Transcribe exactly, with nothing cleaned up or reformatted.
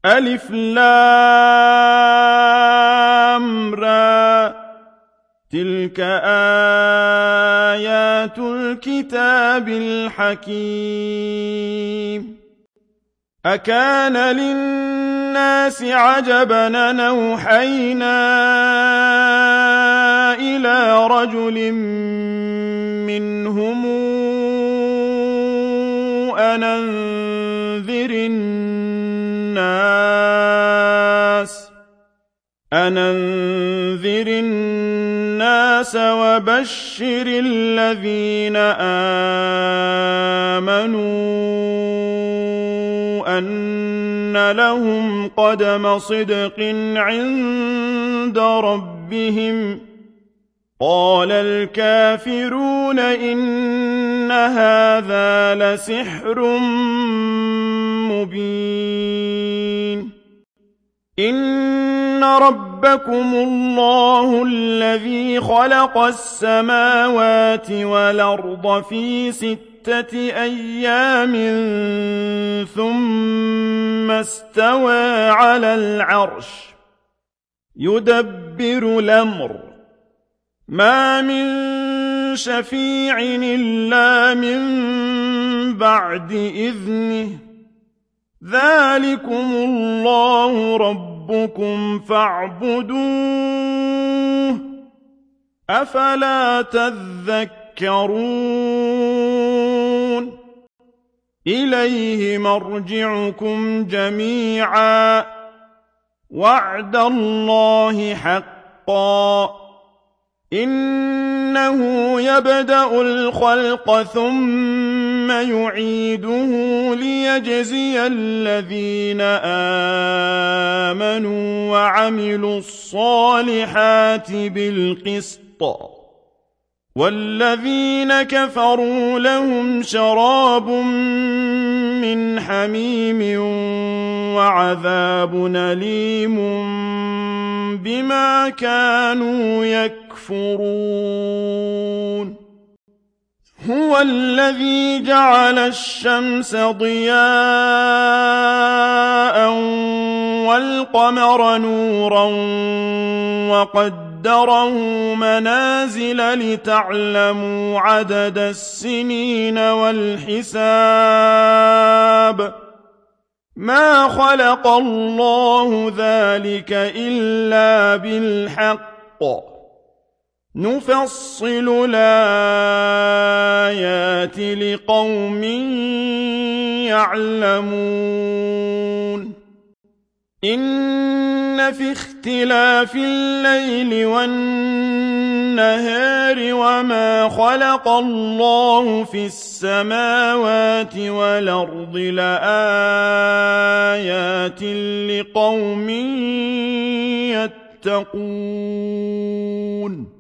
ألف لام را تلك آيات الكتاب الحكيم أكان للناس عجبا أن أوحينا إلى رجل منهم أن أنذر الناس أن أنذر الناس وبشر الذين آمنوا أن لهم قدم صدق عند ربهم قال الكافرون إن هذا لسحر مبين إن ربكم الله الذي خلق السماوات والأرض في ستة أيام ثم استوى على العرش يدبر الأمر ما من شفيع إلا من بعد إذنه ذلكم الله ربكم فاعبدوه أفلا تذكرون إليه مرجعكم جميعا وعد الله حقا إنه يبدأ الخلق ثم يعيده ليجزي الذين آمنوا وعملوا الصالحات بالقسط والذين كفروا لهم شراب من حميم وعذاب أليم بما كانوا يكفرون هو الذي جعل الشمس ضياء والقمر نورا وقدره منازل لتعلموا عدد السنين والحساب ما خلق الله ذلك إلا بالحق نفصل الآيات لقوم يعلمون إن في اختلاف الليل والنهار وما خلق الله في السماوات والأرض لآيات لقوم يتقون